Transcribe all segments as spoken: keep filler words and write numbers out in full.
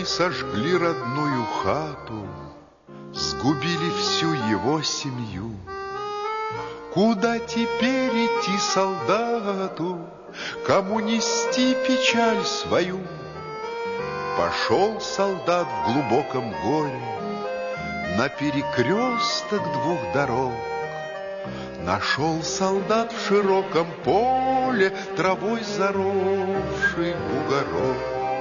сожгли родную хату, сгубили всю его семью. Куда теперь идти солдату, кому нести печаль свою? Пошел солдат в глубоком горе на перекресток двух дорог. Нашел солдат в широком поле травой заросший бугорок.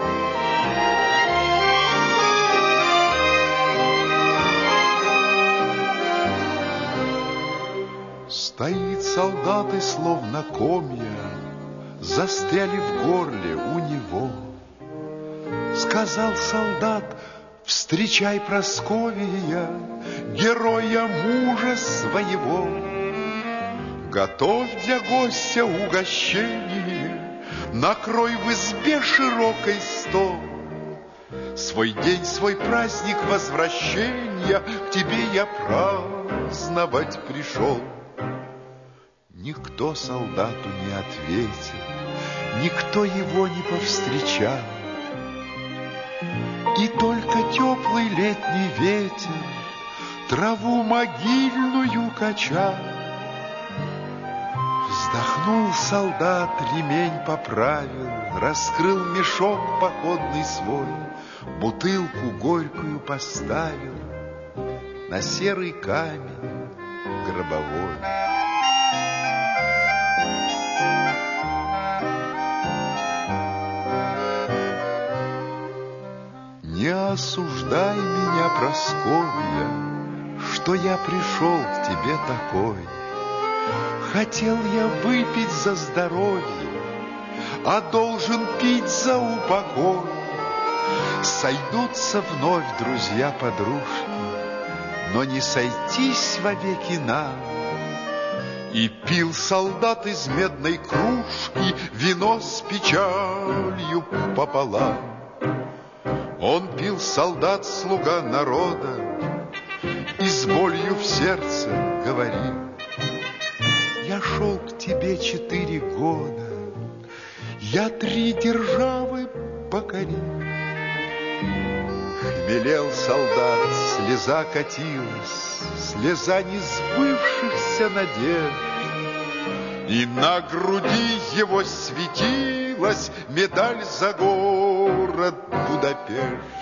Стоит солдат, и словно комья застряли в горле у него. Сказал солдат: встречай, Прасковья, героя мужа своего. Готовь для гостя угощение, накрой в избе широкой стол. Свой день, свой праздник возвращения к тебе я праздновать пришел. Никто солдату не ответил, никто его не повстречал. И только теплый летний ветер траву могильную качал. Вздохнул солдат, ремень поправил, раскрыл мешок походный свой, бутылку горькую поставил на серый камень гробовой. Не осуждай меня, Прасковья, что я пришел к тебе такой. Хотел я выпить за здоровье, а должен пить за упокой. Сойдутся вновь друзья-подружки, но не сойтись вовеки нам. И пил солдат из медной кружки вино с печалью пополам. Он пил, солдат, слуга народа, и с болью в сердце говорил: я шел к тебе четыре года, я три державы покорил. Хмелел солдат, слеза катилась, слеза несбывшихся надежд, и на груди его светилась медаль за город Будапешт.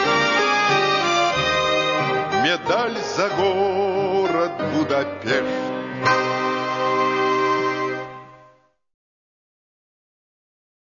Медаль за город Будапешт.